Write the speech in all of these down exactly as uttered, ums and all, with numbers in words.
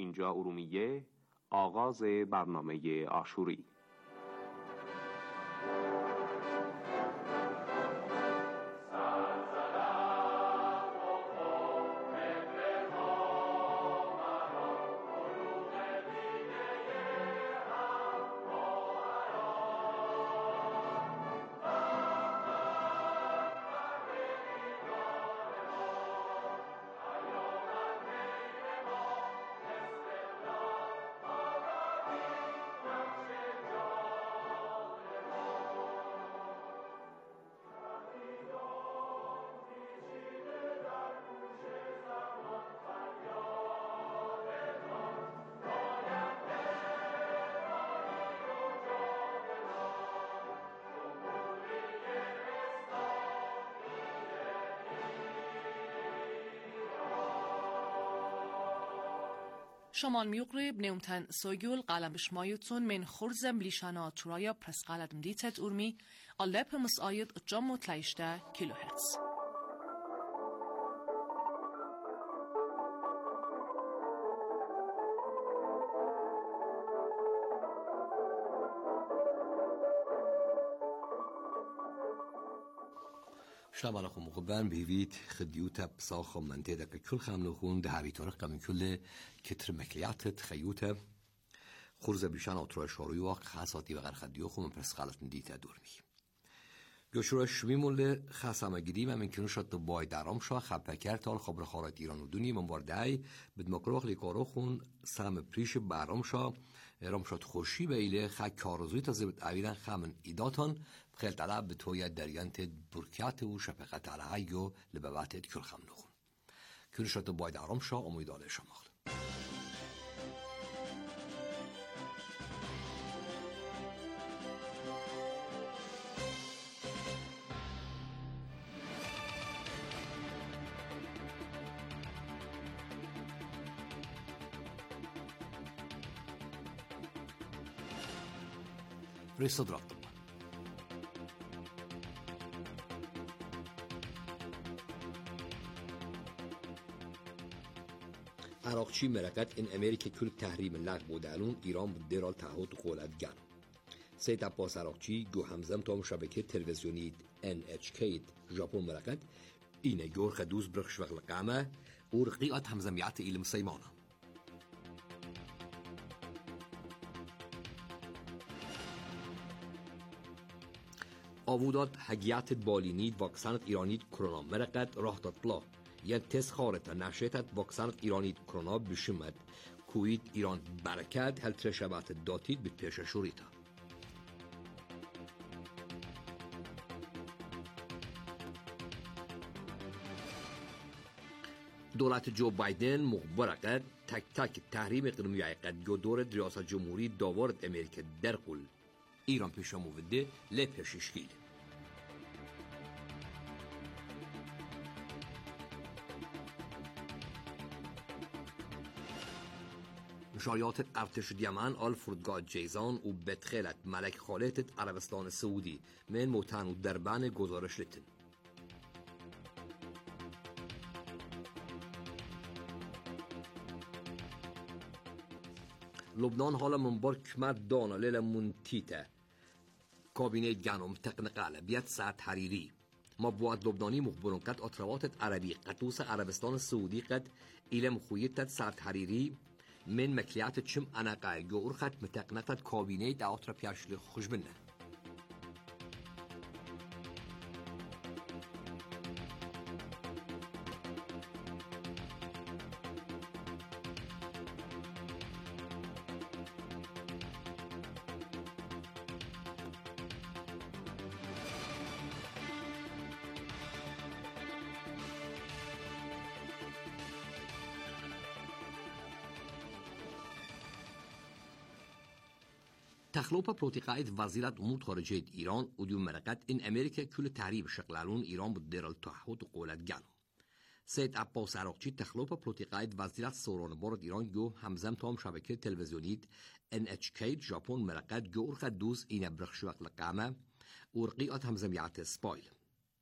اینجا ارومیه، آغاز برنامه آشوری. شمال میقرب نمتن سوگل قلم بشمایتون من خرزم لیشانا ترایا پرس قلم دیتت ارمی علب مساید جام و تلیشته کیلو هرتز. شلام عليكم مقبان بهيفيت خديوتا بصاخة منتدى كل خاملخون ده هابي طرق من كل كتر مكليات خيوتا خرزة بيشان أطرع شاروي واق خاصاتي وغير خديوخو من برس غالت نديتا دورمي گوشورش میمونه خاصم گیریم من کنوش تو باید درام شو خب کرد تا خبر خارج ایران و دنیا من باردای بد مکروه لیکارو خون سلام پریش برام شو رام شد خوشی به ایله خک کارزوی تا زبط اویران خامن ایداتان خیل طلب به توی دریانت برکات و شفقت علیه لبوات کل خام نخون کنوش تو باید درام شو امیدواره شما ريصدرات عراقچی مرکت این امریکا کل تحریم لغو بودالون ایران بود درال تعهد قولت گن سید عباس عراقچی گو همزم تام شبکه تلویزیونی ان اچ کی ژاپن مرکت اینه گور خدوز برخش وقل قامه و رقیقت همزمیات ایلم سیمانه آوودات حقیقت بالینید واکسنت ایرانید کرونا مرقت راه داد بلا یه تست خارط نشیتت واکسنت ایرانید کرونا بشمد کوید ایران برکت هل ترشبات داتید به پیش شوریتا دولت جو بایدن مخبرقت تک تک تحریم اقلیمی قد دور ریاست جمهوری داورد امریکا در قل ایران پیش موده لی پیششگیل شایعات ارتش دیمن آل فرودگاه جیزان و بدخلت ملک خالد عربستان سعودی من موتن و دربان گزارش لیتن لبنان حالا منبار کمد دانا لیل منتیته کابینه گنوم تقنقل بیت ساعت حریری ما بود لبنانی مخبرون قد اطروات عربی قطوس عربستان سعودی قد ایلم خویتت ساعت حریری من مکلیات چم انقای گور خط متقنقت کابینه دعوت را پیشل خوش بنه تخلوپا پروتیقاید وزیرت امور خارجه ایران و دیو مرقت این امریکا کل تحریم شغلالون ایران بود درال تعهد و قولت گنو سید عباس عراقچی تخلوپا پروتیقاید وزیرت سوران بارد ایران گو همزم تام شبکه تلویزیونید ان اچ کی ژاپن مرقت گو ارخ دوز این برخش وقت لقامه و رقیقات همزمیات سپایل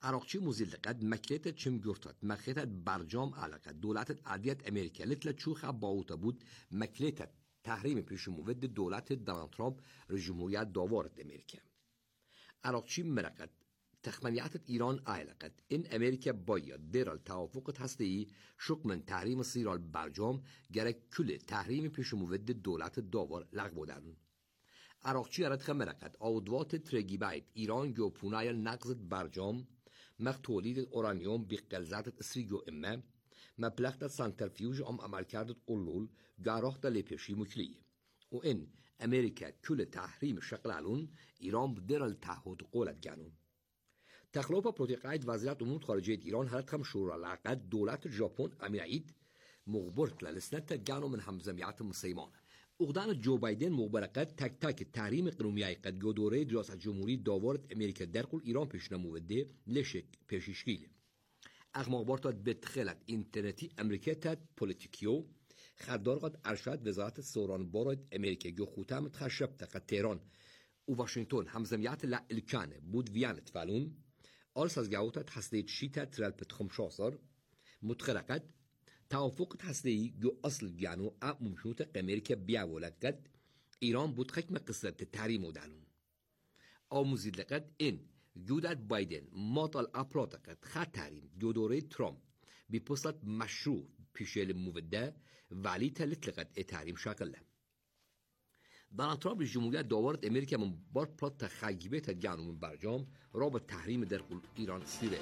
عراقچی مزیلقد مکلیت چم گرتات مکلیت برجام علاقه دولت عادیت امریکا لطل چوخ باوتا بود مکلیت تحریم پیش موید دولت دونالد ترامپ رجمهوریت داوارت امریکا. عراقچی مرقد تخمینیات ایران علاقت این امریکا باید در التوافق هستی شق من تحریم سیرال برجام گره کل تحریم پیش موید دولت داور لغو بودن. عراقچی رد خمرقد آودوات ترگیبایت ایران جو پونای نقض برجام مخ تولید اورانیوم بقلزات اسریگو امه مبلغ سانترفیوژ ام عمل کردت اولول گاراخ دا لپیشی مکلیه و این امریکا کل تحریم شقلالون ایران بدر التحود قولت گانون. تخلوپا پروتقاید وزارت امور خارجه ایران هرت خم شورا لعقد دولت ژاپن امیرعید مغبرت للسنت گانو من همزمیات مسیمانه. اقدام جو بایدن مغبرقت تک تک تحریم قانونی قد گودوره ریاست جمهوری داورت امریکا در قل ایران پیشنموده لشک پیششگیله. اغماقبارتات بتخلت اینترنتی امریکا تد پولیتیکیو خدارقات ارشاد وزارت سوران بارد امریکا جو خوتام تخشب تقد تهران و واشنطن همزمیات لالکانه بود ویانت فالون آرس از گاوتت حسدید شیتا ترال پتخمشاسر متخرقت توافق هستی جو اصل جانو اب ممشوت امریکا بیاولد قد ایران بود خکم قصه تحریم دانون. آموزید لقد این جودت بایدن ماطل اپرات قد خط تحریم جو دوره ترامپ بپسط مشروع پیشل موده ولی تلت لقد تحریم شاقله. دونالد ترامپ جمهوریت داورت امریکا من بار پلات تخییبه جانو من برجام را به تحریم در ایران سیره.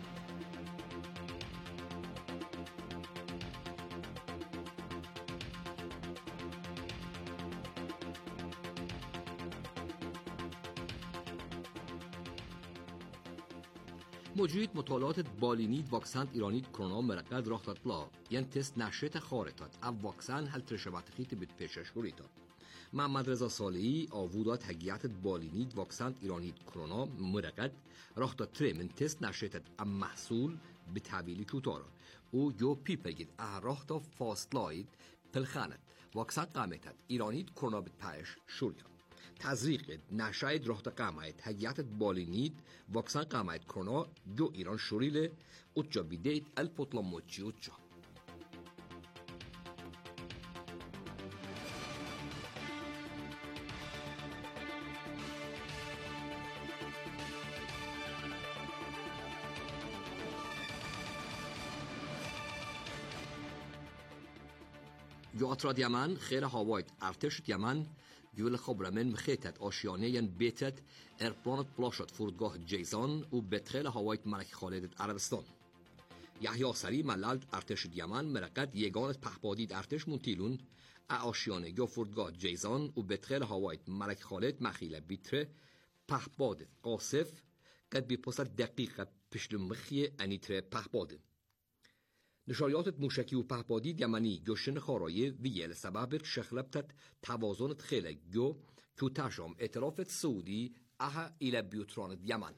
موجود مطالعات بالینید واکسن ایرانید کرونا مرقد راه تطلا یعنی تست نشریت خارطات اب واکسن هل ترشبات خیت بید پیشش خوریتا محمد رضا صالحی آوودات هگیات بالینید واکسن ایرانید کرونا مرقد راه تطره من تست نشریت ام محصول به تعبیلی کوتارا او جو پیپگید اه راه تا فاصلاید پلخانت واکسن قامتت ایرانید کرونا بید پیش شوریا تزریق نشاید راه قامت هگیات بالینید واکسن قامت کرونا جو ایران شوریله اوچا بیدید الپوتلاموچی اوچا. جو اتراد یمن خیل هاوایت ارتش یمن جول خبر من مخیتت آشیانه ین بیتت ارپلانت پلاشت فرودگاه جیزان و بتخیل هاوایت ملک خالد عربستان. یحیی سری ملالت ارتش یمن مرقد یگانت پهپادید ارتش منتیلون آشیانه جو فرودگاه جیزان و بتخیل هاوایت ملک خالد مخیل بیتره پهپاد قاصف قد بیپسد دقیقه پشلم مخی انیتره پهپاده. نشریات موشکی و پهپادی یمنی گوشن خارایه ویل سبب شخلبتت توازنت خیلی گو که تشام اعترافت سعودی اها ایل بیوتران یمن.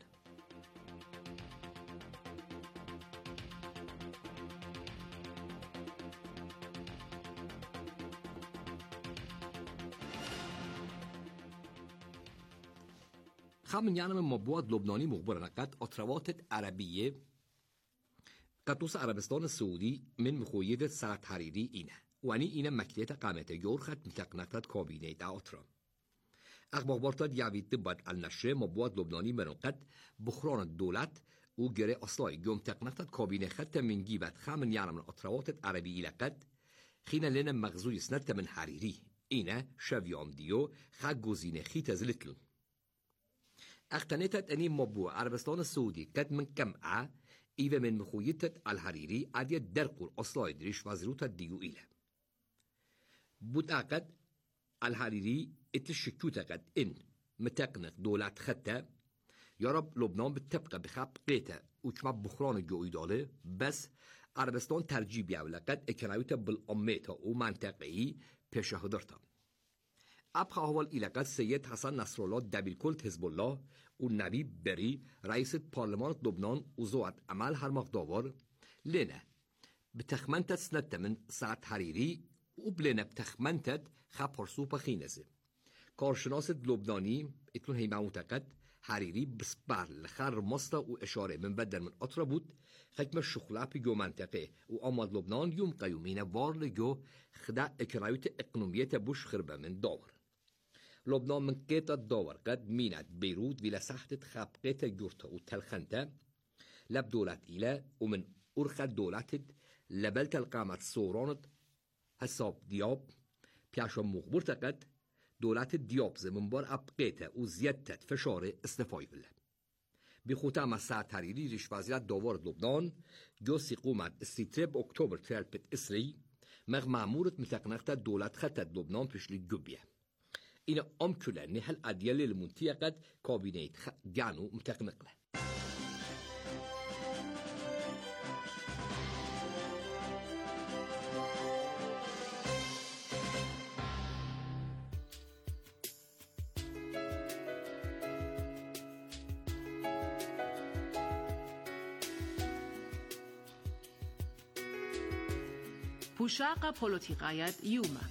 خامن یعنی مبواد لبنانی مخبر نقد اطروات عربیه قطوس عربستان سعودی من مخویدت سرط حریری اینه وانی اینه مکلیت قامت یورخت متقنقت کابینه دعاترا اخبارتاد یعوید باد النشره مبواد لبنانی منقد بخران دولت او گره اصلای گم تقنقت کابینه خط من گیبت خامن یعنی من اطروات عربی لقد خینا لنا مغزوی سنت من حریری اینه شویام دیو خط گزینه خیت زلتلون اختنیتت انی مبوع عربستان سعودی قد من کم ا ایوه من مخویتت الحریری عدیه درقور اصلاحی دریش وزیروت دیو ایله. بود اقد الحریری اتشکوت اقد این متقنق دولت خطه یارب لبنان بتبقى بخاب قیته وچما بخران جوی داله بس عربستان ترجیح بیاوله قد اکنایوت بالاميتا و منطقهی پیشه هدرتا. ابخا اول ایلقد سید حسن نصرالله دبیر کل حزب الله و نبی بری رئیس پارلمان لبنان و زوات عمل هر مقدار لنه بتخمنتت سنت من ساعت حریری و بلنه بتخمنتت خب هرسوب خینزه کارشناس لبنانی اتلون هی معتقد حريري بسبار لخار مصطا وإشارة من بدل من أطرا بود حكم الشخلاء جو منطقة وأمد لبنان يوم قيومين بار لجو خدا إكرايوت إقنومية بوش خربة من دور لبنان من قيت الدور قد مينت بيروت ولا ساحت خابقيت جورتا وتلخنتا لب دولات إلى ومن أرخى دولات لبلت القامت صورانت حساب دياب بياشا مخبرت قد دولت دياب من بار أبقيته وزيادت فشار استفاي بالله بخوتام الساعة تحريري ريش وزيرت داور لبنان جو سيقومت استيترب أكتوبر ترالبت إسري مغ معمورت متقنقت دولت خطت لبنان بشلي جوبية إن أمكلا نحل أديال المنطقة قد كابينيت جانو متقنقله پوشاق پولوتیقایت یوما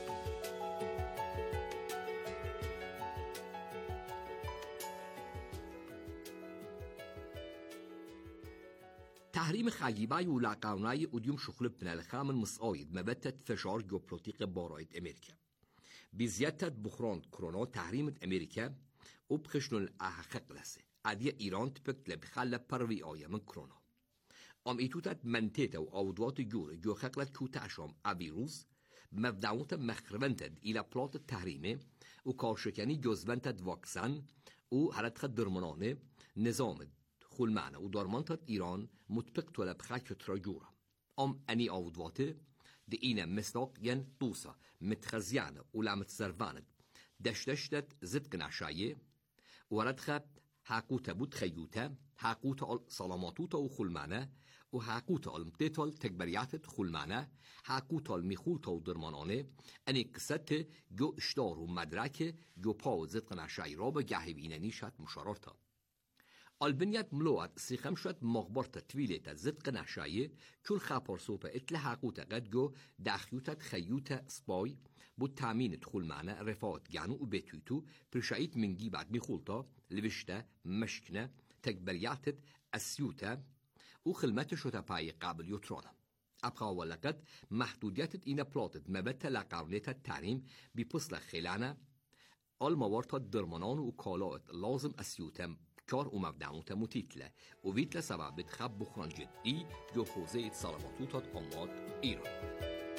تحريم خايباي ولا قانوناي وديوم شغل بن الخامن مصايد مبتت فشار جوبوليتيق بارايد أمريكا بزيادة بخران كورونا تحريم أمريكا وبخشنو الأحقق لسه عدية إيران تبكت لبخالة بروي آية من كورونا ام ایتوتت منطقه و آودوات جور جو خقلت کوتاشام عبیروز مبدعوت مخربنتد ایلا پلات تحریمه و کارشکنی جزبنتد واکسن و حرت درمانانه نظام خلمانه و دارمانتد ایران مطبق طلب خاک تراجورا ام انی آودوات دی اینه مصداق ین دوسا متخزیانه و لامت زرواند دشتشتت زد گناشایه و حرت خب حقوت بود خیوته حقوت سلاماتوتا و خلمانه و حقوت المتتال تكبريات خلمانه حقوت المخولتا و درمانانه اني قصت جو اشتار و مدرک جو پاو زدق نشای را به گهی بیننی شد مشارارتا البنیت ملوات سیخم شد مغبرت تویلیت زدق نشایی کل خاپر سوپا اتل حقوت قد جو داخیوتت خیوت سپای بود تامین خلمانه رفاعت گانو و بتویتو پرشایت منگی بعد مخولتا لبشته مشکنه تكبرياتت السيوتا وخلمت شوتا باي قابل يوترونا أبقى ولقد محدوديات إنا بلاتت مبت لقاونية التعليم بپسل خلانة الموارد درمانان وكالات لازم السيوتا كار ومبدعوتا متيتلة وفيت لسبب بتخب بخران جدي جو حوزة سلاماتوتات أماد إيران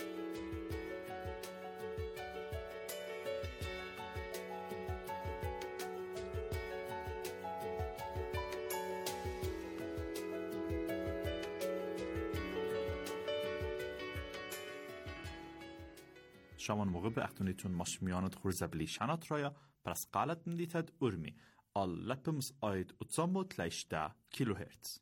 شامان موقع به اختونیتون ماشمیانت خورزه بلیشانات رایا پرس قالت ملیتد ارمی آل لپمز آید اتزامو تلیشده کیلو هرتز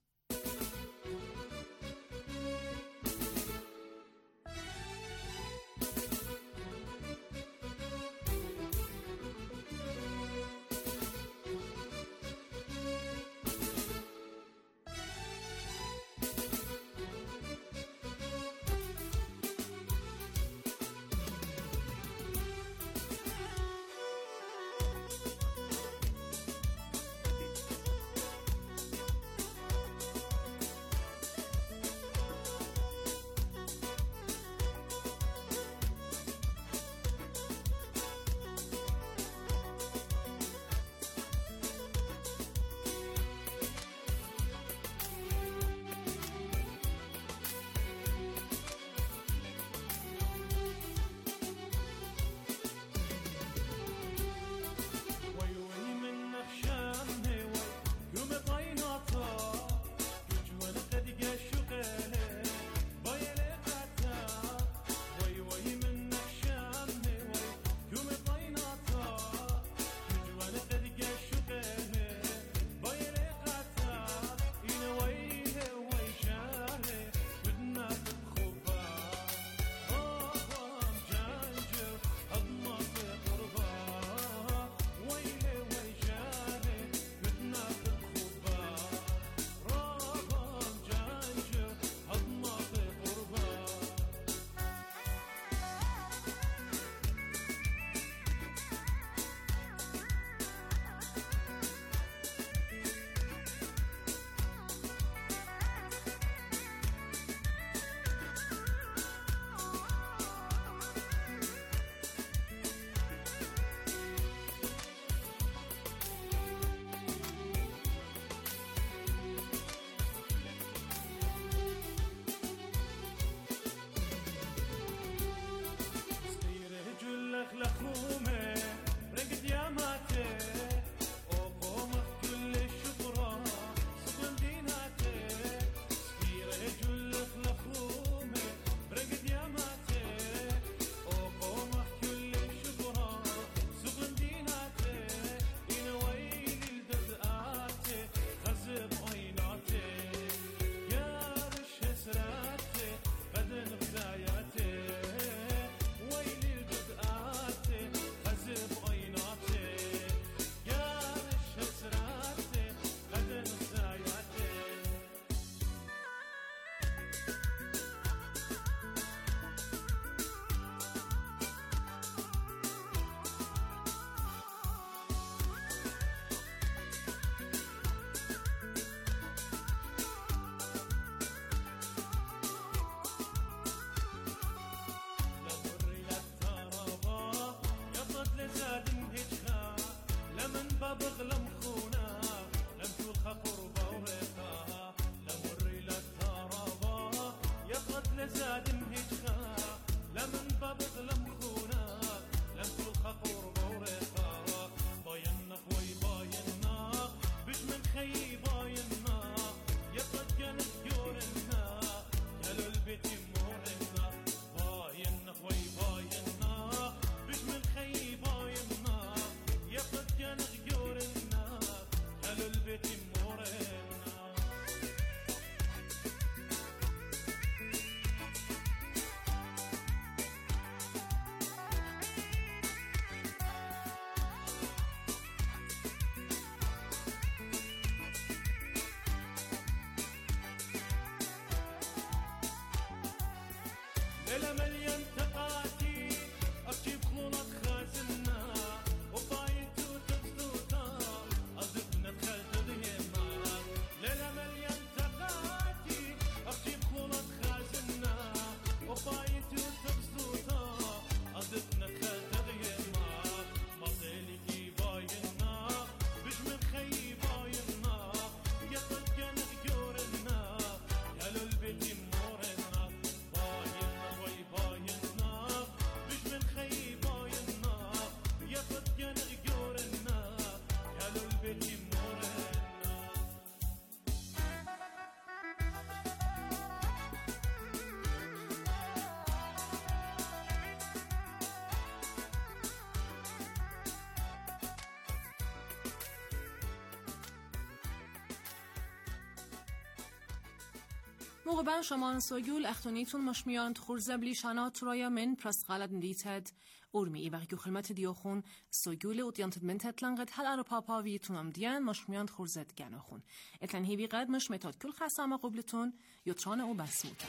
موقبان شما سوگول اختونیتون مشمیان خورزه بلیشانا ترایا من پرست غالد ندیتد اورمی ای بقیو خلمت دیوخون سوگول و دیانتد من تتلنقد هل ارو پاپا ویتون ام دیان مشمیان خورزه دگانخون اتلن هیوی قد مش متاد کل خسامه قبلتون یوتران او بسموتن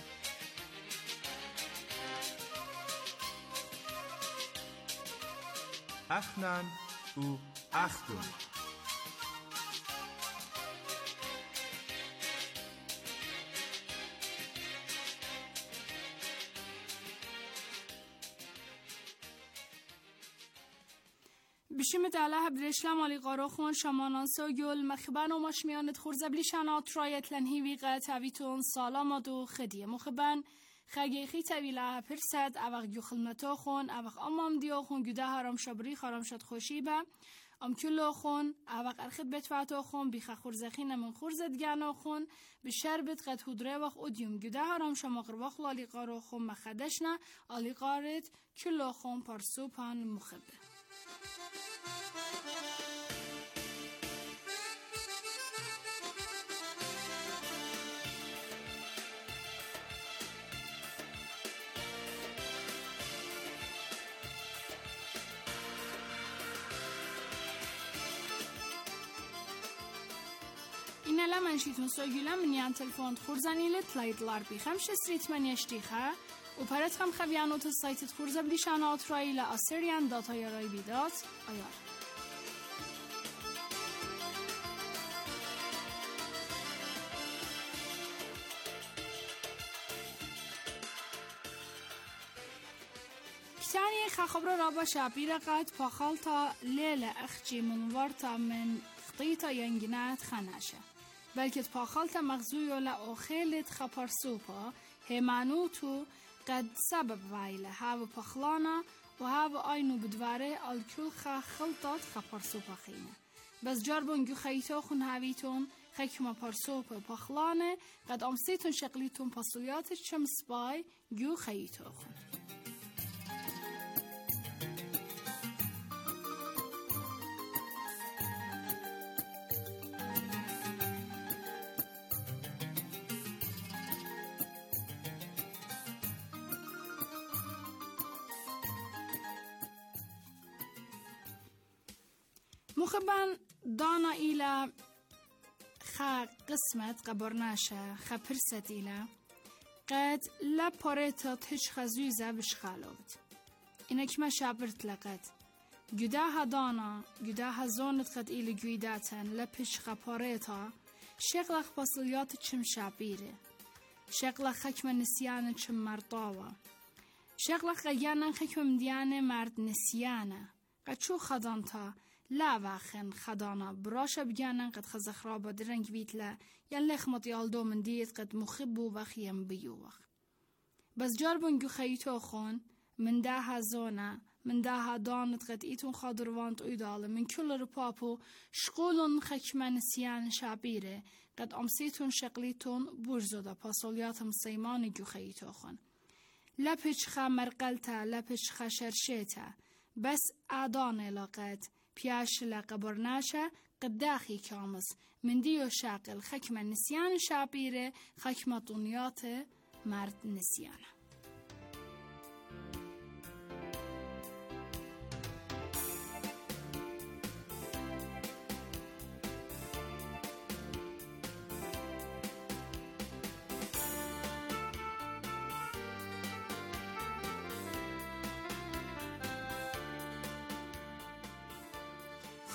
اخنان و اختون بشیم داله برشلم علی قاروخون شمانان سوگل مخبن و مشمیانت خورزه بلیشانات رایت لنهی ویقه تاویتون سالام دو خدیه مخبن خگیخی تاویله پرسد اوق گو خلمتو خون اوق امام دیو خون گوده هرم شبری خرم شد خوشی به ام کلو خون اوق ارخد بتفاتو خون بیخ خورزخین من خورزد گانو خون بشربت قد هدره وق ادیوم گوده هرم شماقر وقل علی قاروخون مخدشنا علی قارت کلو خون پرسوپان مخبه اینه لمنشیتون سوگیلم منیان تلفون خورزانیله تلایدلار بیخم شستریت من یشتیخه و پرت خم خویانوت سایتت خورزه بلیشانات رایی لآسریان داتای رای بیدات آیار کتانی خبر را با شابیر قد پاخالتا لیل اخجی منورتا من خطیتا ینگنات خناشه بلکه پاخالتا مغزویو لأخیلت خپرسوپا همانوتو قد سبب وایله هاو پخلانا و هاو آینو بدواره الکل خا خلطات خپرسوپا خینه بس جربون گو خیتو خون هاویتون خیکما پرسوپا پخلانه قد امسیتون شقلیتون پاسولیات چمس بای گو خیتو خون مخبن دانا إلى خا قسمت قبرناشا خا برست إلى قد لا باريتا تهج خزوزة بشخالوت إنك ما شابرت لقد جداها دانا جداها زونت قد إلى جويداتن لا بش خا باريتا شغلة فصليات تشم شابيرة شغلة خكمة نسيانة تشم مرطاوة شغلة خيانا خكمة مديانة مرد نسيانة قد شو خدانتا لا واخن خدانا براشا بجانن قد خزخرابا درنگ بيتلا ين لخمط يالدو من ديت قد مخبو وخيم بيوخ بس جاربون جو خيتو خون من داها زونا من داها دانت قد ايتون خادروانت ايدال من كل ربابو شغولون خكمان سيان شابيره قد امسيتون شقليتون برزو دا پاسوليات مسيمان جو خيتو خون لپچ خا مرقلتا لپچ خا شرشيتا بس آدان لقد پیاش لقبرناشه قداخي كامس من ديو شاقل خكمة نسيان شابيره خكمة طنيات مرد نسيانه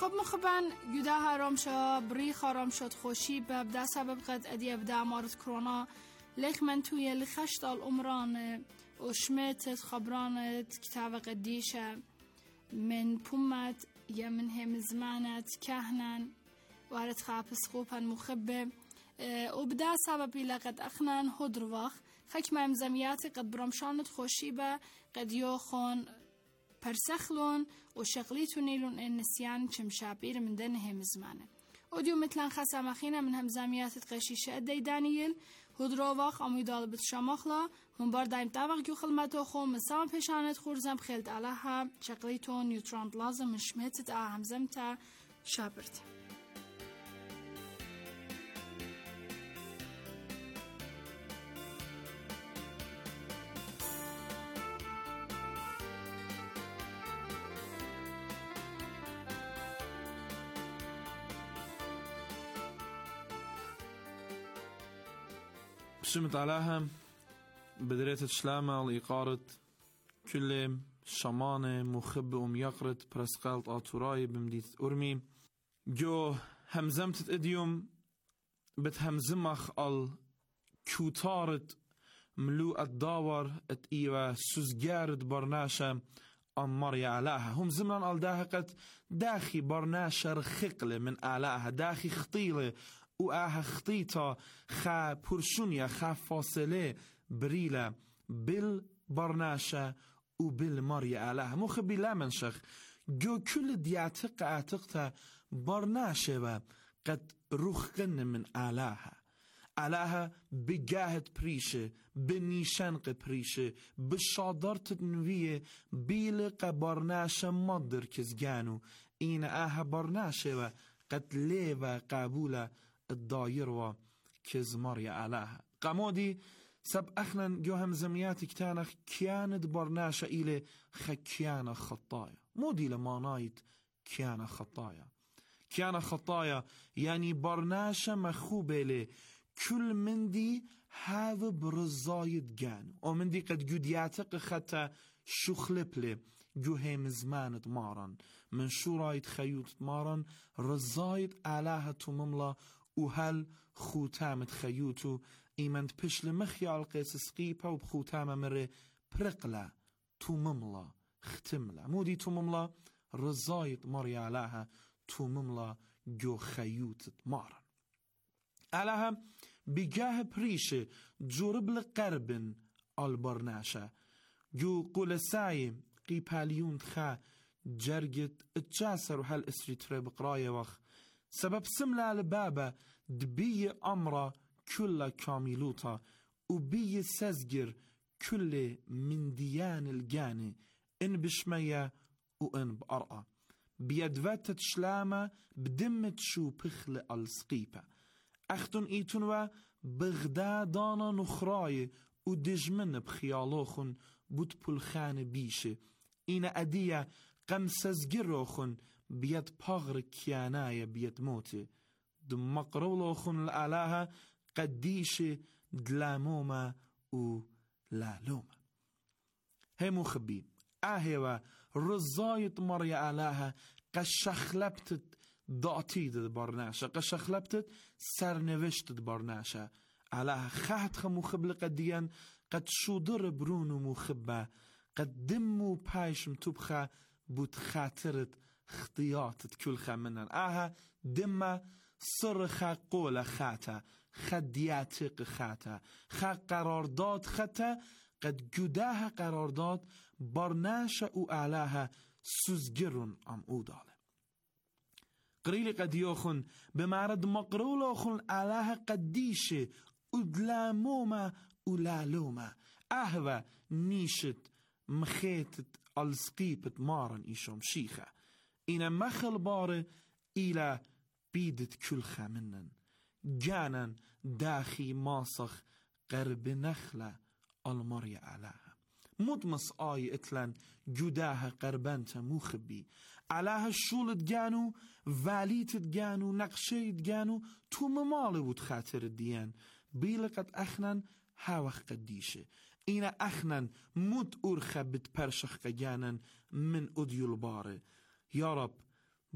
خب مخبن گوده هرام شد بریخ هرام شد خوشی ببده سبب قد ادیه بده مارد کرونا لیک من توی لخشت الامران و شمتت خبرانت کتاب قدیشه من پومت یا من هم زمانت کهنن وارد خابس خوبن مخبه و بده سببی لقد اخنان هدر وقت خک ما امزامیاتی قد برمشانت خوشی به قد یوخون پرسخلون و شغلیتونیلون النسيان چم شابير من دنهم زمانه وديو مثلا خاصة مخينة من همزاميات قشيشة ادي دانييل هدروواخ امو يدال بتشامخلا من بار دايم تابق يو خلمتو خو من سام پیشانت خورزم خلت علىها شغليتون نيوترون لازم من شمهتت اه همزمتا شابرت شمت علىها بدريت الشلامة والإقارة كل شمانة مخب وميقرت برسقالت آتوراي بمديت أرمي جو همزمت اديوم بتهمزمخ ال كوتارت ملو الداور ات ايوه سوزگارد برناشا أماري علىها هم زمن الداها قد داخي برناشا رخقلة من علىها داخي خطيلة و اه خطيطة خا پرشونيا خا فاصله بريلة بالبرناشة و بالماري علىها مخبي لا منشخ جو كل دياتق اعتقتا برناشة و قد رخقن من علىها علىها بجاهت بريشة بنيشانق بريشة بشادرت نوية بيلق برناشة مدر كزجانو این اه برناشة و قد ليوا قابولة الداير و كزماري علىها قمودي سب اخنا جو همزميات كتانخ كياند برناشة إلي خكيانا خطايا مودي لمانايت كيانا خطايا كيانا خطايا يعني برناشة مخوبة لي كل من دي هذا برزايد جان ومن دي قد جود يعتق خطا شخلب لي جو هم زمانت مارن من شو رايت خيوت مارن رزايد علىها تمملا وهل خوتامت خيوتو ايمند پشل مخيال قيس سقيبا وبخوتامة مره برقلا تمملا ختملا مودي تمملا رزايد ماري علىها تمملا جو خيوتت مارن علىها بجاه بريشة جورب لقربن البرناشة جو قول ساي قيباليون تخا جرجت اتجاسر وحال اسري تريب قراية وخ سبب سملا لبابا دبي أمرا كل كاملوتا وبي سزجر كل من ديان الجاني إن بشمية وإن بأرقى بيدفت تشلامة بدمت شو بخل السقيبة اختن ايتونوا بغدادانا نخراي و دجمن بخيالوخن بود پلخان بيشه این ادية قم سزجروخن بيد پاغر كيانايا بيد موتي دم مقرولوخن لعلاها قديشه دلاموما و لالوما هي مخبي اهوا رزايت مريا علاها قشخلبتت دعتيد برناشا قشخلبتت سرنوشت برناشا علاها خهت مخبل قديان قد شودر برونو مخبه قد دمو بايشم تبخه بود خاطرت اختياتت كل خمنن اها دمه صرخ قول خاتا خدياتق خاتا خا قرارداد خاتا قد جداها قرارداد برناشا و اعلاها سوزگرون ام اوداله قريلي قد يوخن بمعرض مقرولوخن اعلاها قديشه ادلاموما ولالوما اهوى نيشت مخيتت السقيبت مارن ايشوم شيخة إنا مخل باره إلى بيدت كل خمنن جانا داخي ماسخ قرب نخلة المريا علىها مدمس آي اتلن جداها قربانتا مخبي علىها شولت جانو واليت جانو نقشيت جانو تو ممالي بود خاطر الديان بيلقت اخنن هاوخ قديشه إنا اخنن مد ارخبت پرشخ جانن من اديو الباره يا رب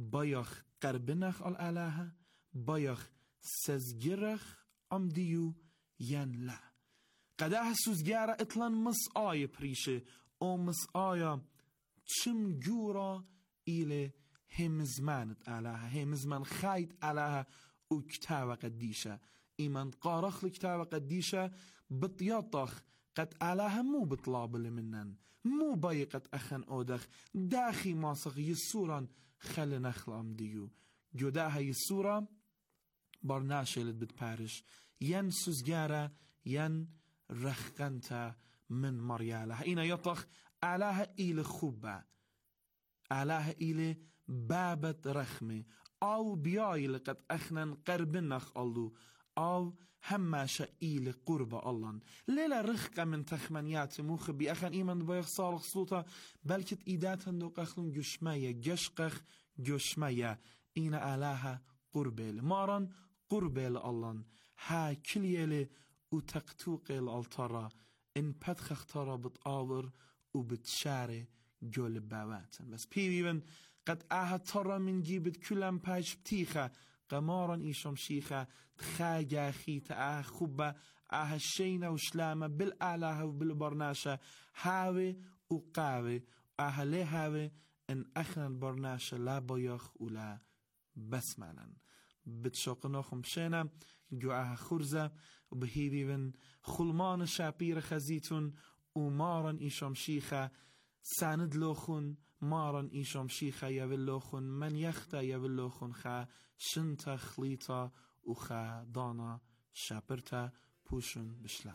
بايخ قربنخ الأله بايخ سزجرخ أم ديو ين لا قده سوزگاره اطلان مس آی پریشه او مس آیا چم جورا ایله همزمانت علىها همزمان خايد علىها و كتابة قديشة إيمان قارخ لكتابة قديشة بطياطخ قد علىها مو بطلاب اللي منن مو بايقت أخن أودخ داخي ماسخ يسورا خل نخلام ديو جداها يسورا برناشلت بتبارش ين سوزگاره ين رخقنتا من مريالها إينا يطخ علىها إيل خوبة علىها إيل بابت رخمه أو بياي لقد أخنن قربنخ الله أو هماشا إيل قرب الله ليلا رخقة من تخمنيات موخ بأخن إيمان بايخ صالح صوتا بلكت إيداتا دوق أخلن جشمية جشقخ جشمية إينا علىها قربل مارن قربل الله ها كليلي وتقتوق الالتارا إن بدخ اختارا بتآور وبتشاري جول باواتن بس بيبن قد آها ترى من جيبت كلام باش بتيخة قمارا إيشم شيخة تخاجا خيت آها خوبة آها شينة وشلامة بالآلهة وبالبرناشة هاوي وقاوي آها لي هاوي إن أخنا البرناشة لا بيخ ولا بسمانا بتشوقناخم شينا جو آها خرزة وبهيبي بن خلمان شابير خزيتون ومارا إيشم شيخة ساند لوخون مارن إيشام شيخا يولوخون من يختا يولوخون خا شنتا خليتا وخا دانا شابرتا بوشن بشلان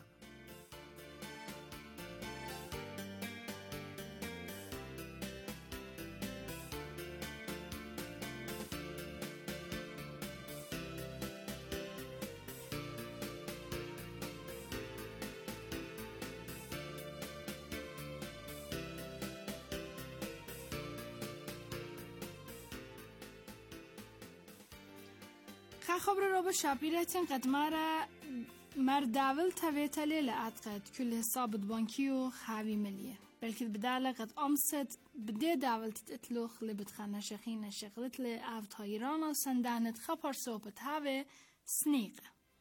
خبر رو به شابیرتین قدماره مرداول تویت لیل عدقد کل حساب بانکی و خاوی ملیه بلکه بداله قد امست بده داول تتلوخ لبتخانه شخین شغلت لی افت ایران و سندانت خبر صوبت هاوی سنیقه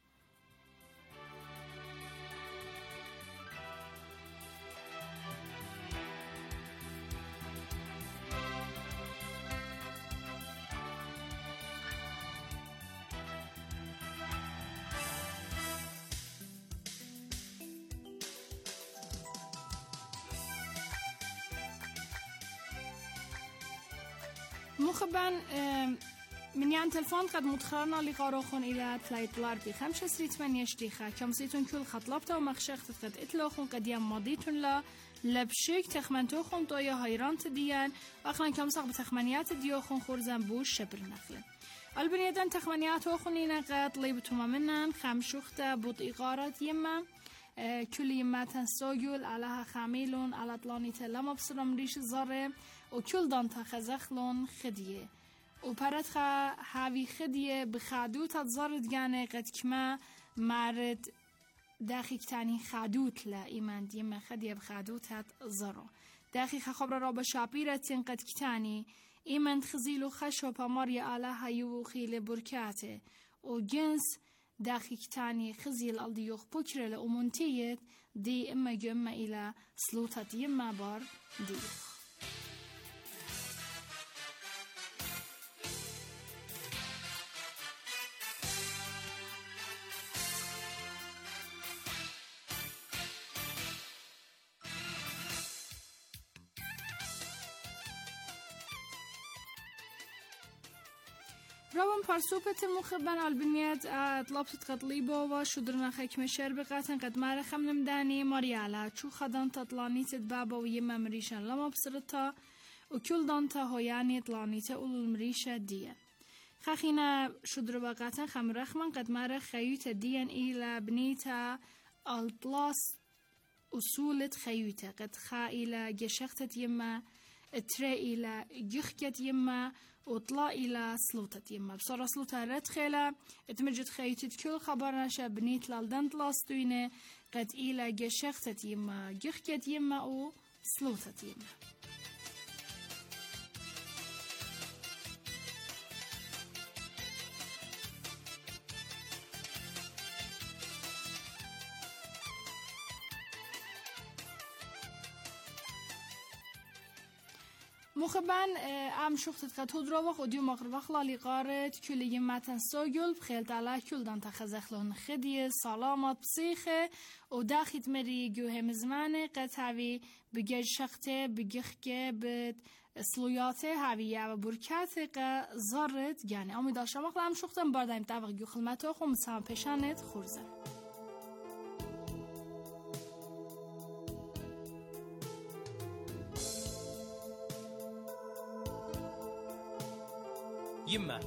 مخبن من يعني تلفون قد متخرنا لقاروخون إلى ثلاثة دولار بخمسة سري ثمانية شتيخة كم سيتون كل خط لابتا ومخشخت قد اتلوخون قد يم ماضيتون لا لبشيك تخمنتوخون طويا هيران تديان وأخلان كم صاق بتخمنيات ديوخون خورزان بوش شبر نخلن البنيدان تخمنيات وخونينا قد ليبتوما منن خمشوختا بوط إغارات يما كل يماتن سوجول علىها خاميلون على طلانيت لما بصرم ريش زاره وكل دانتا خزخلون خديه وبرتخا هاوي خديه بخادوت تزارد جانه قد كما مارد داخل تاني خادوت لا إيمان ديما خديه بخادوت هات زاره داخل خبر رابا شابيرة قد كتاني إيمان خزيلو خشو بماريا علىها يوخي لبركاته وجنس داخل كتاني خزيل الديوخ بكرة لأمونتيت دي إما جمع إلى سلوطة يما بار ديوخ روان پرسوبت مخبن البنیت طلبت قطلیبا و شدرنا خکم شربقاتن قد ماره خمنم دانی ماریالا چو خدان تطلانیت بابا و یما مریشن لما بسرطا و کل دانتا هویانی طلانیت اولو مریشه دیه خخینا شدربقاتن خم رخمن قد ماره خیوت دیان ایلا بنیتا الطلاس اصولت خیوت قد خا ایلا گشختت یما ترى إلى جخكت يما وطلع إلى سلوطة يما بصرا سلوطة رتخيلة اتمجد خيتت كل خبرنا شابنيت لالدنت لاستوينة قد إلى جشختت يما جخكت يما وسلوطة يما مخبن ام شختت قد تدرا و خودیو مغرب خلالی قارت کلی متن ساگل بخیل علا کل دان تخزخلون خدیه سلامت بسیخه و داخت مری گوه مزمانه قد هاوی بگج شخته بگخکه بد سلویاته هاویه و برکاته قد زارت یعنی امی داشته مغل ام شختن باردایم طبق گو خلمتو خو مسام پیشانت خورزه يما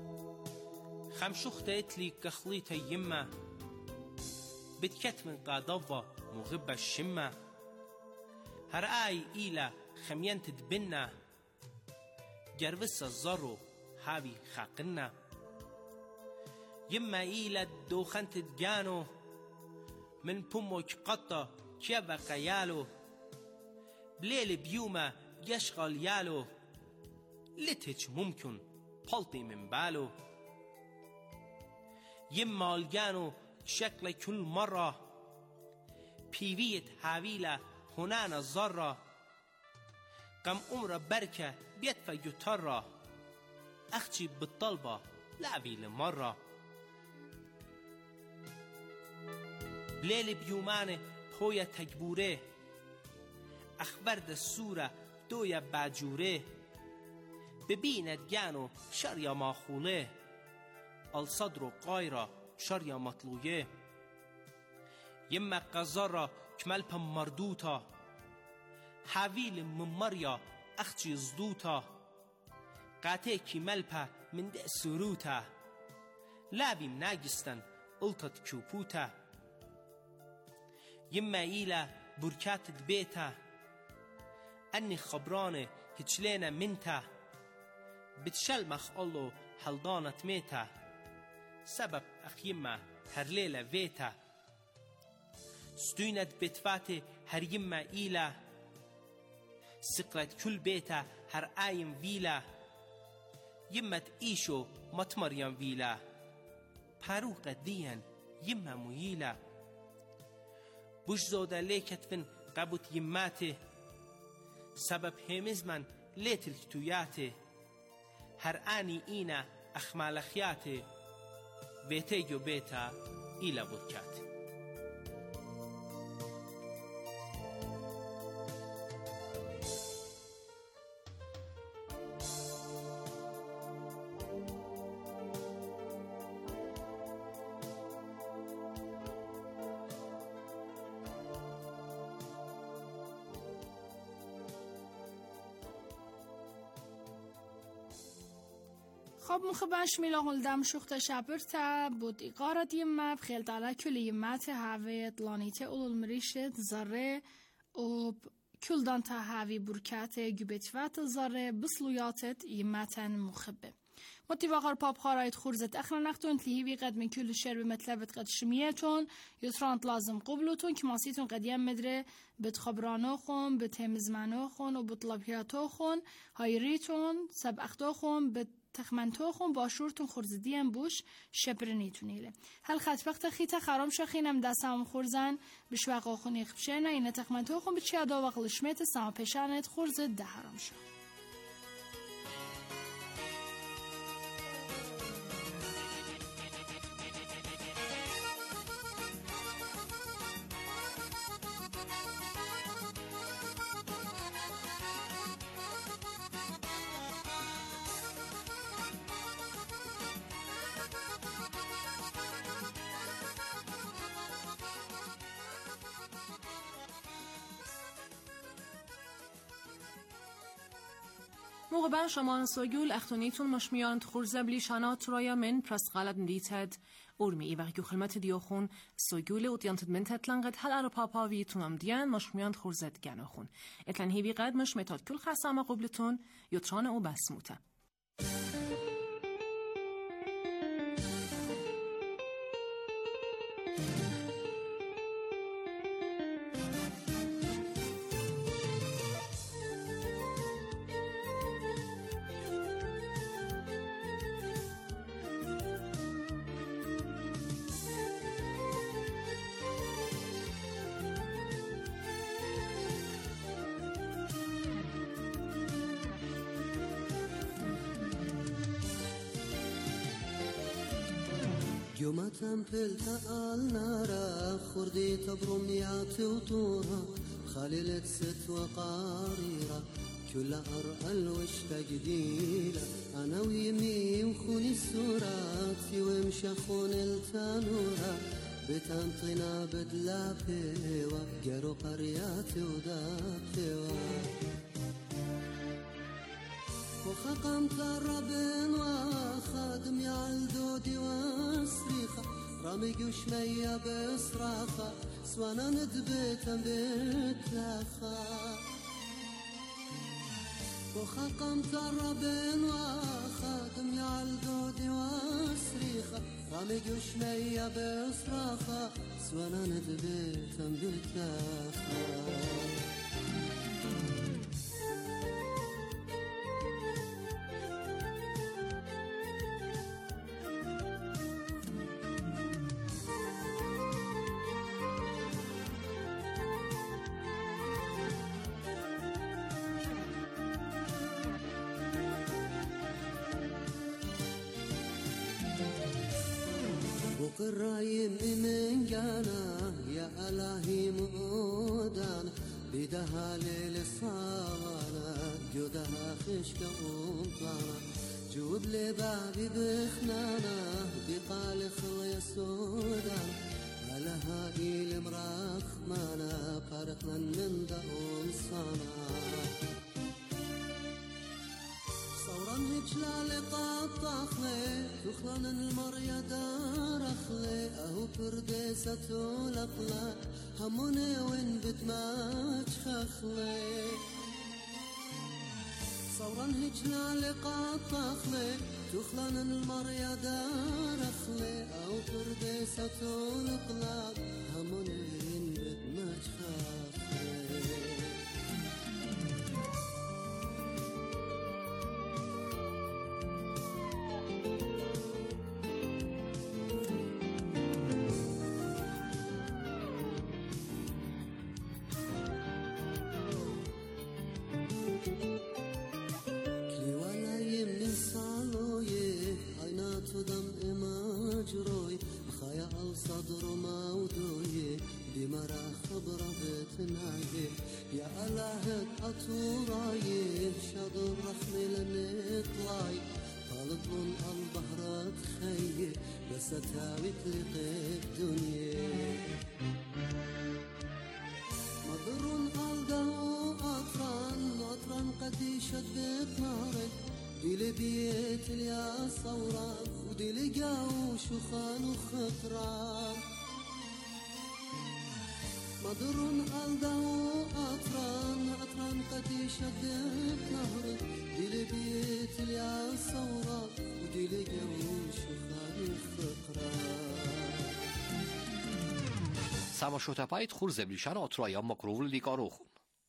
خمشوخ تايتلي كخليتا يما بتكت من قادوة مغبة الشمة هرآي إيلا خميان تدبنا جربس الزرو هاوي خاقنا يما إيلا دوخان تدجانو من بوموك قطة كيبا قيالو بليل بيوما يشغل يالو لتج ممكن پالتی من بالو یم مالگانو شکل کل مرة پیویت حویله هنان الزرة قم عمر بركة بيدفع يترى أختي بالطلبة لعبي لمرة ليل بيومانه هويا تجبوره أخبرد السورة دويا باجوره ببیند گانو شریا ماخوله الصدر قایرا شریا مطلویه یما قزارا کمل پم مردوتا حویل ممریا اخچی زدوتا قاته کمل پا من ده سروتا لابیم ناگستن التت کوپوتا یما ایلا برکات بیتا انی خبرانه هچلينا منتا بتشلمخ الله هلدانت ميتا سبب أخيما هر ليلة فيتا ستوينت بتفاتي هر يما إيلا سقلت كل بيتا هر آيم فيلا يمت إيشو متمريم فيلا باروق ديان يما مهيلا بوش زودا ليكت فن قبوت يماتي سبب همزمن ليتل كتوياتي هر آني إينا أخمالخياتي بيتيجو بيتا إلى بركاتي خب مخبنش میلا هلدم شخت شبرتا بود اقارت یمه بخیل دالا کل یمت هاوی دلانیت اولول مریشت زره و کل دانتا هاوی برکت گوبتوات زره بسلویاتت یمتن مخبه متوقع پاپ خارایت خورزت اخر نختون تلیهی قد من کل شر بمطلبت قد شمیتون یترانت لازم قبلتون که ماسیتون قدیم مدره بتخبرانو خون بتهمزمانو خون و بطلبیاتو خون هایریتون سب اختو خون بت تخمنتو خون باشورتون خورزدیم بوش شپرنیتونیله هل خط وقت خیتا خرام شخینم دستم خورزن بشوق خونی خبشنه اینه تخمنتو خون بچی ادا و قلشمت سام پیشانت خورزد ده حرام شو موقع شما سوگول اختونیتون مشمیان خورزه بلیشانات رایا من پرست غالب ندیتد اورمی ای وقتی خلمت دیوخون سوگول اوتیانتد من تتلنقد هل ارو پاپاوی تونم دیان مشمیان خورزت گناخون اتلن هیوی قد مش متاد کل خسامه قبلتون یوتران او بسموته يوم تنفلت النار خردي تبرميات وطورها خليلة ست وقاريرة كل أرأى الوشتة جديلة أنا ويمي وخوني السورات ومشخون التانورة بتنطينا بدلا بيوا جرو قرياتي ودابتوا وخقم تربن وخادم يعالدودي وصريخة رامي قشمية بصراخة سوانا ندبتا بتلاخة وخقم تربن وخادم يعالدودي وصريخة رامي قشمية بصراخة سوانا ندبتا بتلاخة قرايم من جانا يا إلهي مودانا بدها ليل الصوانا جودها خشكة ومطانا جود لي بابي بخنانا بقال خلي السودانا على هاي المراخمانا فارقنا من دقوم صانا هجلال قطخلي دخلان المريا دار أخلي أهو برديسة لقلا هموني وين بتماج خخلي صورا هجلال قطخلي دخلان المريا دار أخلي أهو برديسة لقلا هموني وين بتماج خخلي صدر موضوعي بمرا خبر بتناي يا الله أطوراي شادر رحمي لنطلاي طالبون البحر تخيي بس تاوي تلقي الدنيا مضرون قلده أطران أطران قد يشدد ناري دي لبيت يا صوران ودي لقاو شخان وخطران مضرون قلده أطران أطران قد يشدد نهر دي لبيت يا صوران ودي لقاو شخان وخطران Samo šutapajt chur zeblišana otroja mokrovl likarochun.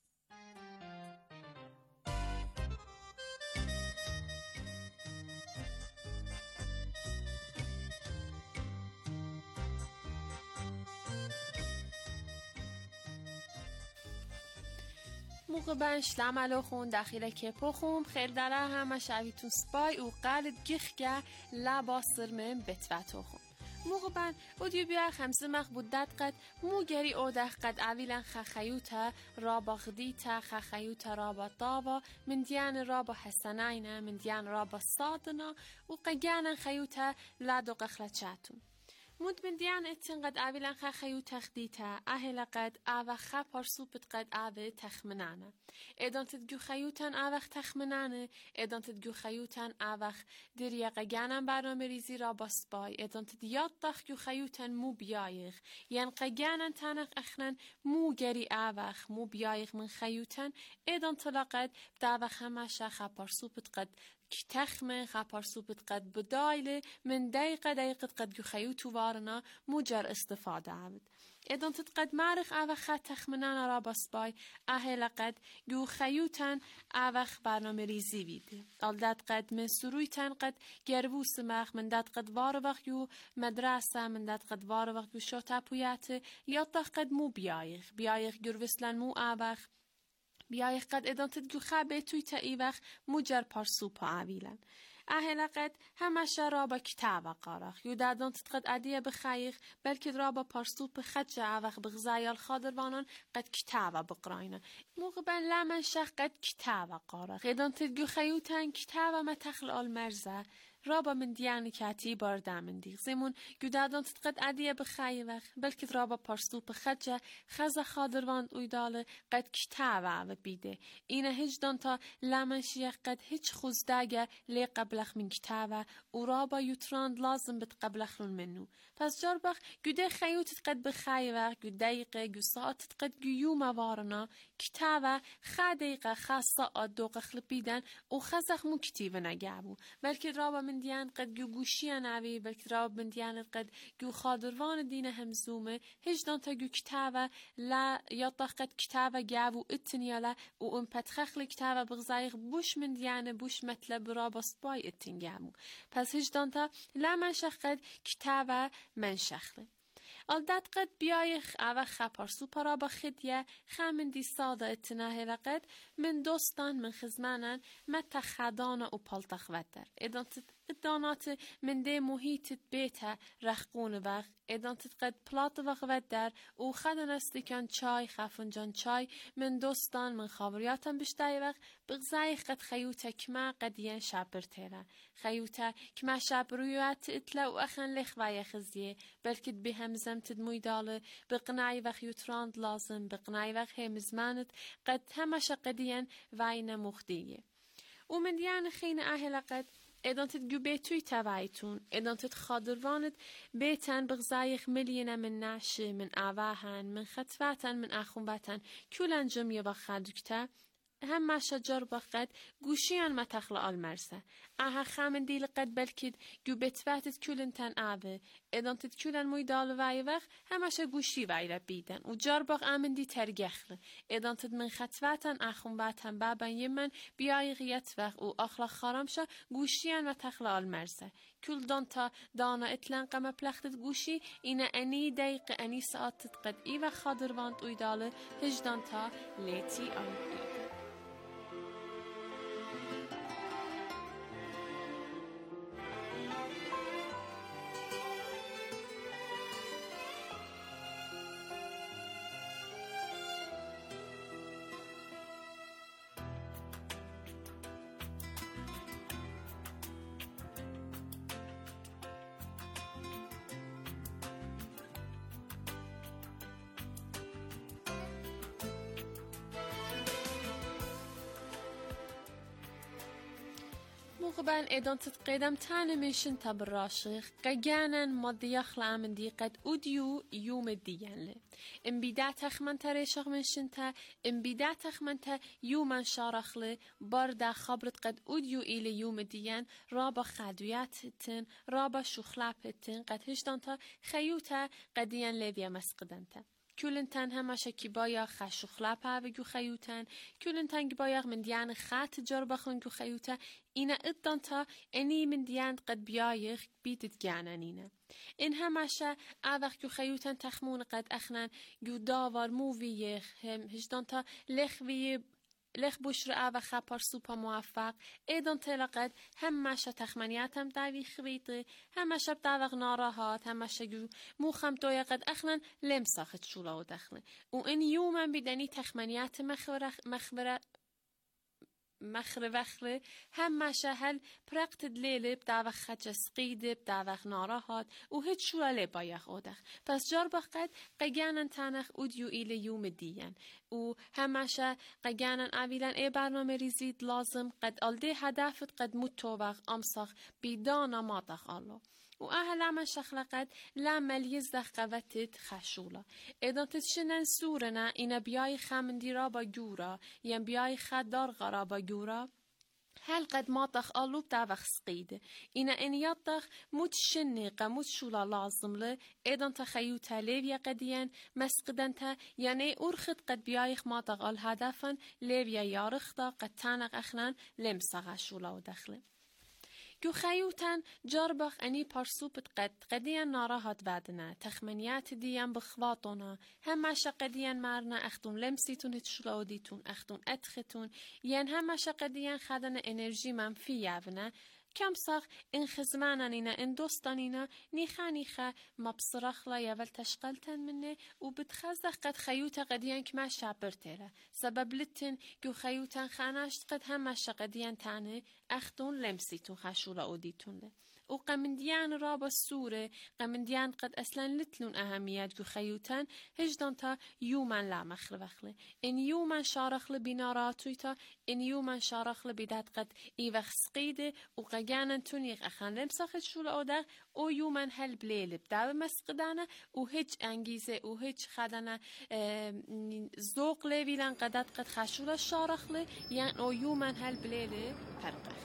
موقع بنش لعملو خون داخل کپو خون خیل داره همه شویتون سپای و قلد گیخگه لباسر من بتوتو خون موقع بن اودیو بیا خمسه مخ بودت قد موگری اوده قد اویلن خخیوتا رابا غدیتا خخیوتا رابا طابا من دیان رابا حسناینا من دیان رابا صادنا و قگانا خیوتا لادو قخلتشاتون مود من دیان اتن قد اویلن خخیو تخدیتا اهل قد اوه خپار سوپت قد اوه تخمنانه ایدان تدگو خیوتن اوه تخمنانه ایدان تدگو خیوتن اوه دریا قگانن برنامه ریزی را باسبای ایدان تدیاد تخگو خیوتن مو بیایخ یعن قگانن تنق اخنن مو گری اوه مو بیایخ من خیوتن ایدان تلاقد داوه همشه خپار سوپت قد تخمه خپار سوپت قد بدایله من دقیقه دقیقه قد جو خیوتو وارنا مجر استفاده عبد ایدان تتقد مارخ اوه خد تخمنان را باسبای اهل قد جو خیوتن اوه برنامه ریزی بیده آلداد قد من سرویتن قد گرووس مخ من داد قد وار وقت جو مدرسه من داد قد وار وقت جو شوتا پویاته یا تا قد مو بیایخ بیایخ گرووسلن مو اوه بیایخ قد ایدان تدگو خبه توی تا ای وقت مجر پارسو پا عویلن اهلقت همش را با کتاب قارخ یو دادن تقد عدیه بخیخ بلکه را با پرسو بخدج عوق بغزایال خادروانان قد کتاب بقراینه موقع بن لمن شخ قد کتاب قارخ ایدان تدگو خیوتن کتاب ما تخل آل مرزه رابا من دیانی کاتی بارده من دیغ زمون گودادان تقد عدیه بخیه وقت بلکه رابا پرسو بخدجه خزا خادرواند اویداله قد کتابه و بیده اینه هیچ دان تا لمن شیخ قد هیچ خوزداگه لی قبلخ من کتابه و رابا یوتراند لازم بت قبلخلون منو پس جاربخ گوده خیوتت قد بخیه وقت گو دقیقه گو ساعتت قد گو یوم وارنا کتابه خا دقیقه خاصه آدوغ خلبیدن و خزخ مو کتیبه نگابو بلکه رابا من دیان قد جو گوشی ناوی بلکه راب من دیان قد جو خادروان دینه همزومه هیچ دان تا جو کتابه لا یطخ قد کتابه جابو اتنیاله و ام پتخخل کتابه بغزایق بوش من دیانه بوش مطلب رابا سبای اتن جابو پس هیچ دان تا لا من شخ قد کتابه من شخله الدت قد بیایخ اوه خپارسو پرا با خدیه خمن دی ساده اتناه لقد من دوستان من خزمانان مت خدانه و پالتخ ودر ادانت ادانات من دی محیطت بیته رخقون وقت ادانت قد پلات وقت ودر و خدن استکان چای خفن جان چای من دوستان من خاوریاتم بشتای وقت بغزای قد خیوته کما قدیان شابر تیره خیوته کما شابرویات اتلا و اخن لخوای خزیه بلکه به همزم تدموی داله بقناعی وقت یوتراند لازم بقناعی وقت هم زمانت قد همش قدیان وین مخدیه و من دیان خین اهل قد ادانت جو بیتوی توایتون ادانت خادروانت بیتن بغزایخ ملینا من ناشه من آواهن من خطواتن من آخونباتن کلن جمعه با خادکتا هم ما شجر بقد گوشیان ما تخل آل مرسه آها خامن دیل قد بلکید جو بتواتت کلن تن آبه ادانتت کلن موی دال وای وقت همش گوشی وای را بیدن و جار باق آمن دی ترگخله ادانتت من خطواتن آخون باتن بابن یمن بیای غیت وقت و اخلا خارمشا گوشیان ما تخل آل مرسه کل دانتا دانا اتلان قم پلختت گوشی اینا انی دقیق انی ساعتت قد ای و خادرواند اوی داله هج دانتا لیتی آل موقبان ادانتت قدم تانه میشن تبراشخ قجانا مضيخ لامن دي قد اوديو يوم الديان له ام بيدات اخمن تريشخ منشن تا ام بيدات اخمن تا يوم شارخ له بردا خبرت قد اوديو الى يوم الديان رابا خادوياتتن رابا شخلابتن قد هشتان تا خيوتا قديان ليبيا مسقدن تا کلنتن همش کی بایا خش خلا پا و خیوتن کلنتن کی بایا من دیان خات جر بخون کو خیوتا اینا ادان تا انی من دیان قد بیایخ بیدت گانانینه این همش اوق کو خیوتن تخمون قد اخنن جو داور موویخ هم هجدان تا لخوی لخ بشر آوا خبر سوپا موفق ایدان تلقد همش تخمنیات هم داوی خبیته همش بداوق ناراحت همش جو موخم دویا قد اخنن لم ساخت شولا و دخنه و این یوم بیدنی تخمنیات مخبره مخبره مخره وخره همش هل پرقت دلیل بداوق خج سقیده بداوق ناراحت و هیچ شولا لی بایخ اودخ پس جار بقد قیانن تانخ اودیو ایل یوم دیان و همش قیانن اویلن ای برنامه ریزید لازم قد آلده هدفت قد متووق امساخ بیدانا مادخ الله و اهل من شخلقت لعمل یزدخ قوتت خشولا ادانتت شنن سورنا اینا بیای خمندی را با گورا یم بیای خدار غرا با گورا هل قد مادخ آلوب داوخ سقيده إنا إن يطخ متشنقة متشولا لازم له إذا تخيوتا ليفيا قديان مسقدنتا يعني أرخد قد بيايخ مادخ آل هدفا ليفيا يارخدا قد تانق أخنان لمسغا شولا ودخله جو خيوتان جربخ أني برسوبت قد قديان ناراهات بعدنا تخمنيات ديان بخواطنا هماشا قديان مارنا أختون لمسيتون هتشلا وديتون أختون أدختون ين هماشا قديان خدنا انرژي منفي يابنا کم ساق این خزمانانینا این دوستانینا نیخا نیخا مبصرخلا یاول تشقلتن منه و بتخزخ قد خیوتا قدیان کما شابر تیرا سبب لتن جو خیوتان خاناشت قد همش قدیان تانه اختون لمسیتون خشولا اودیتون له و قمنديان رابا السورة قمنديان قد أصلا لتلون أهميات جو خيوتان هجدان تا يومن لا مخل بخله إن يومن شارخل بناراتويتا إن يومن شارخل بدات قد إيوخ سقيدة وقاقانا تونيغ أخان لمساخت شول أوداغ او يومن هل بليل بداب مسقدانا و هج أنجيزة و هج خدانا زوق ليويلان قدات قد خشول الشارخل يعني او يومن هل بليل فرقخ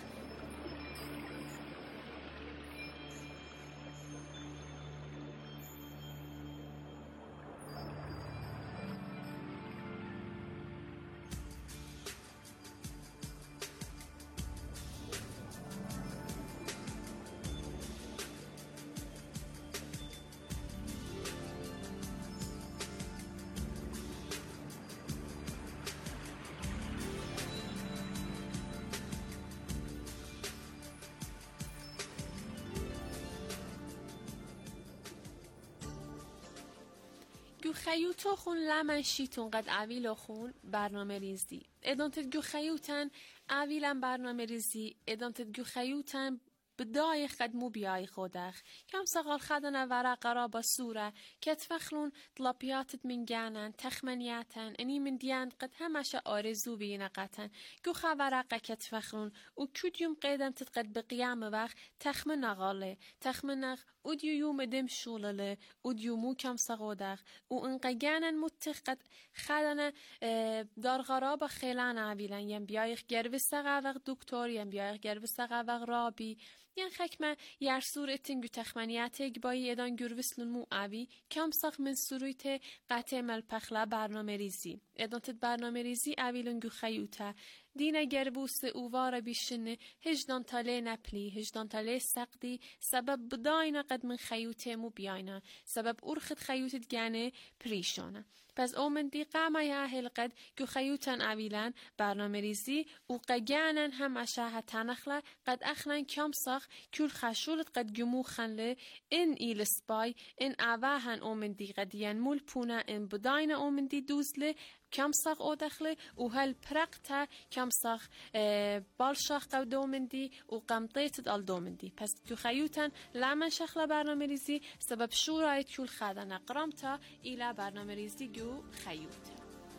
جو خیوتو خون لمن شیتون قد اویلو خون برنامه ریزی ادانتت جو خیوتن اویلن برنامه ریزی ادانتت جو خیوتن بدای قد مو بیای خودخ کم سقال خدنا ورق رابا سوره کتفخلون طلبیاتت من جانن تخمنیاتن اني من دیان قد همش آرزو بینقتن جو خورق کتفخلون و کدیوم قیدم تتقد بقیام وقت تخمن نغاله تخمن نغ وديو يوم دم شولله وديو مو كم صغودخ وانقجانا متقد خدنا دار غرابة خيلانا عبيلان ين بيايخ جرب السغاوغ دكتور ين بيايخ جرب السغاوغ رابي ين خكمة يرسور اتنجو تخمانياتك باي ادان جروسلون مو عبي كم صغ من سرويته قطع ملپخلا برنامه ریزی ادان تد برنامه ریزی عبیلون جو خیوتا دينا جربوس اووار بیشنه هجدان تاله نپلی هجدان تاله سقدی سبب بداینا قد من خیوته مو بیاینا سبب ارخد خیوتت گانه پریشانه پس اومن دی قاما یا هلقد جو خیوتن اویلان برنامه ریزی و قگانن هم اشاها تنخلا قد اخلان کم ساخ کل خشولت قد جمو خنله ان ایل سپای ان اواهن اومن دی قدیان مول پونا ان بداینا اومن دی دوزله کم ساق او دخله و هل پرقتا کم ساق بالشاق قو دومندی و قمطیت دال دومندی پس جو خیوتن لمن شخلا برنامه ریزی سبب شورایت کل خدن قرامتا ایلا برنامه ریزی جو خیوت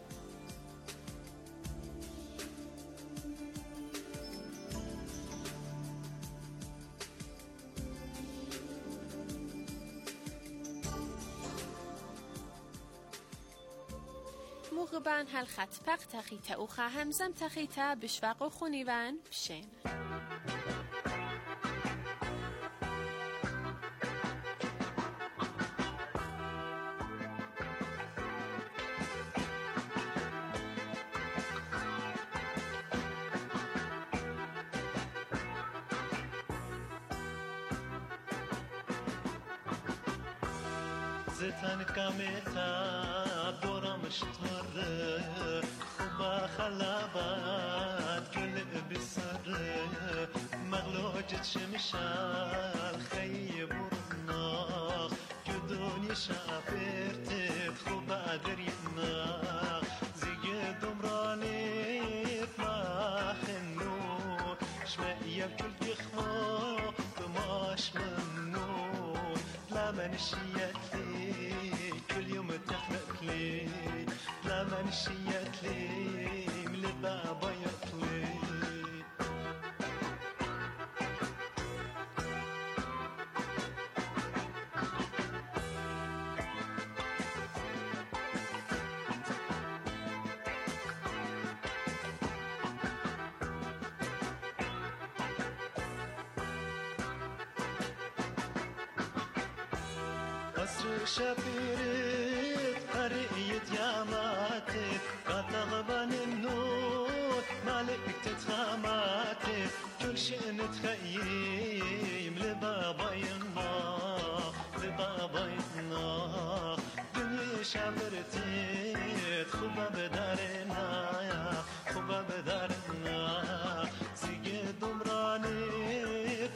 مغبان هل خط فق تخیتا او خواهمزم تخیتا بشوق و خونیوان بشین زتن كاميتا دورا مشتر خبا خلابات كل بسر مغلوجة شمشال خيب ورناخ كدوني شافرت خبا درينا زي دمراني فلاح النور شمائية بكل جخمة بماش منو لا منشيت لي كل يوم تخلق لي لا منشيت لي من البابا يطلي قصر شفيرت قرية ياماتك قطغبان النور مالك تتخاماتك كل شيء نتخيم لبابا يناخ لبابا يناخ دنيا شفرتي خبا بدارنا خبا بدارنا سيجي دمراني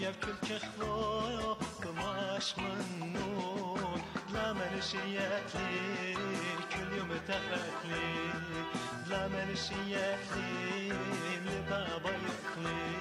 شمية بكل كخوة بماش منون لا منشيات لي كل يوم تفت لي لا منشيات لي لبابا يقلي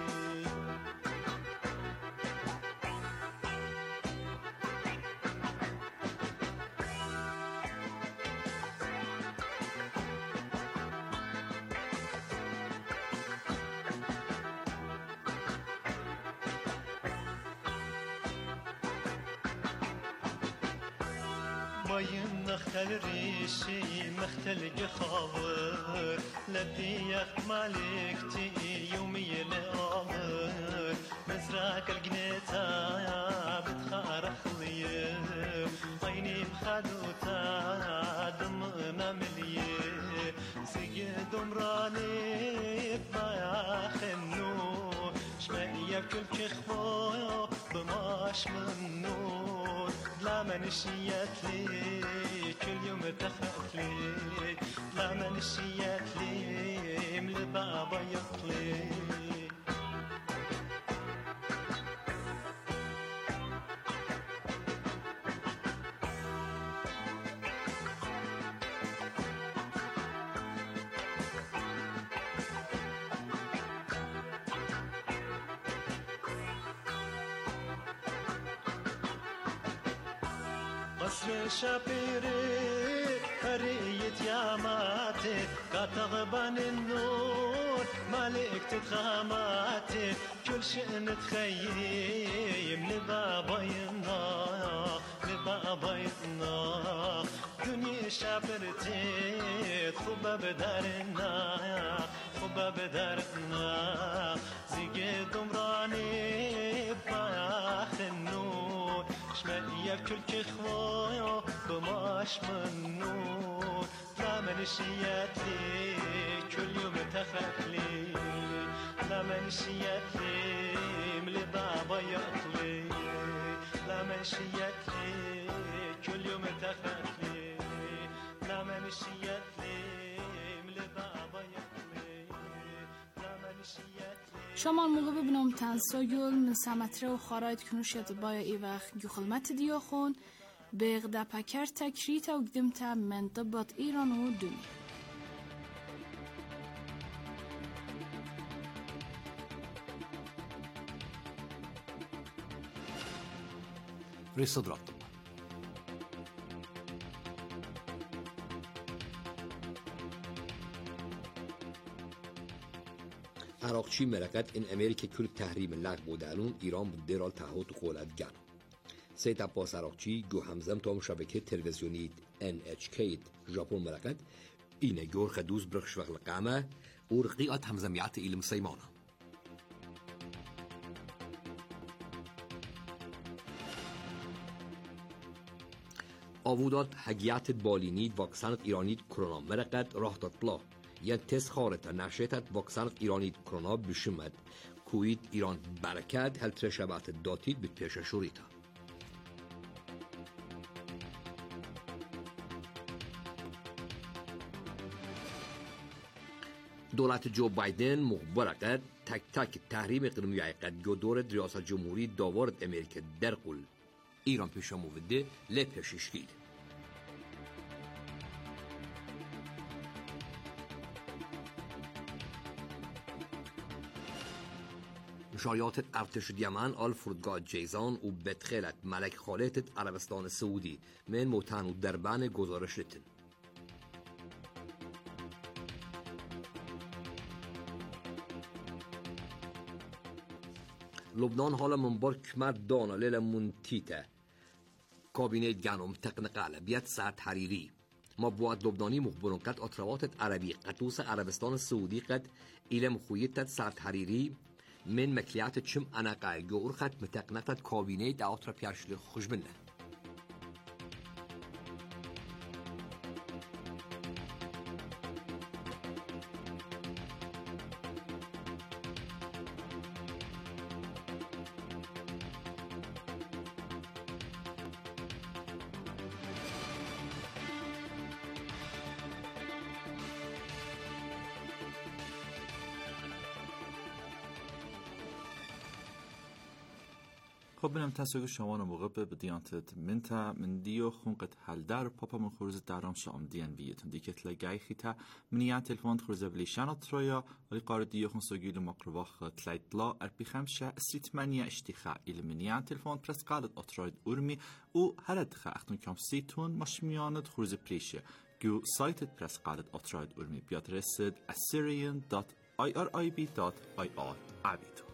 باين نختل ريشي مختل خاور لدي يخ مالكتي يومي لآمر مزراك القنيتا بتخارخ لي عيني بخدوتا دم مملي سيد دمراني بما خنو شمعي بكل كخوة بماش منون لا منشيات لي كل يوم تخاف لي لا منشيات لي من بابا يطلي قصر شابيري هرية ياماتي كتغبان النور مالك تتخاماتي كل شيء تخيم لباباينا لباباينا دنيا شابرتي خبا بدارنا خبا بدارنا زيجي دمراني باخ النور شمالية بكل كخوة بماش منون لا منشيات لي كل يوم تخاف لي لا منشيات لي ملي بابا يطلي لا منشيات لي كل يوم تخاف لي لا منشيات لي ملي بابا يطلي لا منشيات شما موقع ببینم تنسایل نسامتره و خاراید کنوشیت بایا ای وقت گو خلمت دیا خون بغدا پکر تکریت و گدم تا منطبات ایران و دنیا رصد رابطه عراقچی مرقت این امریکا کل تحریم لق بودالون ایران بود درال تحوت قولت گن سید عباس عراقچی گو همزم تام شبکه تلویزیونی ان اچ کی ژاپن مرقت اینه گور خدوز برخش وقل قامه و رقیقات همزمیات ایلم سیمانه آوودات حقیقت بالینید واکسنت ایرانید کرونا مرقت راه داد بلا یعنی تست خارطه نشیتت واکسنت ایرانید کرونا بشمد کوید ایران برکت هل ترشبات داتید به پیش شوریتا دولت جو بایدن مخبرقت تک تک تحریم اقلیمی قد گدور ریاست جمهوری داورد امریکا در قل ایران پیشا موده لپشش کید نشریات ارتش یمن آل فرودگاه جیزان و بدخلت ملک خالد عربستان سعودی من موتن و دربن گزارش لتن لبنان حالا منبار کمر دانا لیل منتیته کابینه گنم تقنقل بیت ساعت حریری ما بود لبنانی مخبرون قد اطروات عربی قطوس عربستان سعودی قد ایلم خویتت ساعت حریری من مکلیات چم انقای گور خط متقنقت کابینه دعوت را پیرشل خوش بنه خب بنام تسوگ شما موقع به دیانت منتا من دیو خونقت حل در پاپا من خورز درام شام دیان بیتون دیکت لگای خیتا منیان تلفون خورز بلیشان ترویا ولی قار دیو خون سوگیل مقرباخ تلایتلا اربی خمسة سیت منیا اشتخاء إلى منیان تلفون پرس قالت أطراید أرمی او هرد خا اختون کام سیتون مشمیانت خورز پلیشه جو سایتت پرس قالت أطراید أرمی بیاد رسد assyrian dot irib dot ir عبیدو.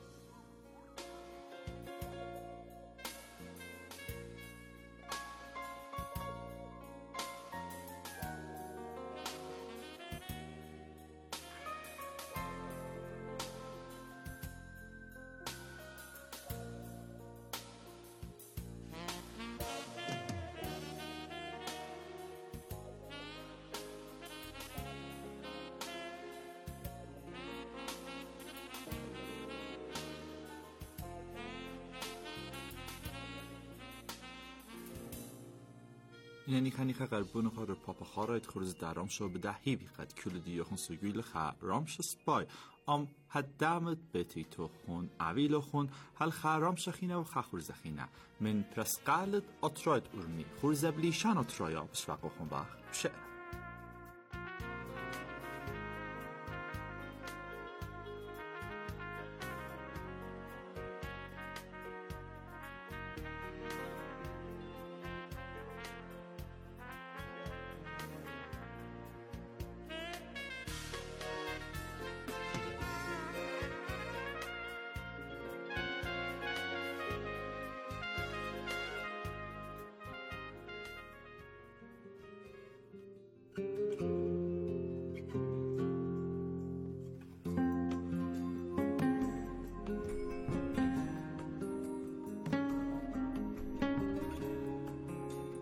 یعنی خنی خا قربون خا رو پاپا خارایت خورز درام شو به دهی بیقد کل دیو خون سوگیل خا رامش سپای ام حد دامت بتی تو خون عویل خون هل خا رامش خینه و خا خورز خینه من پرس قالت أطراید أرمی خورز بلیشان أطرایا بشوق خون باخ بشه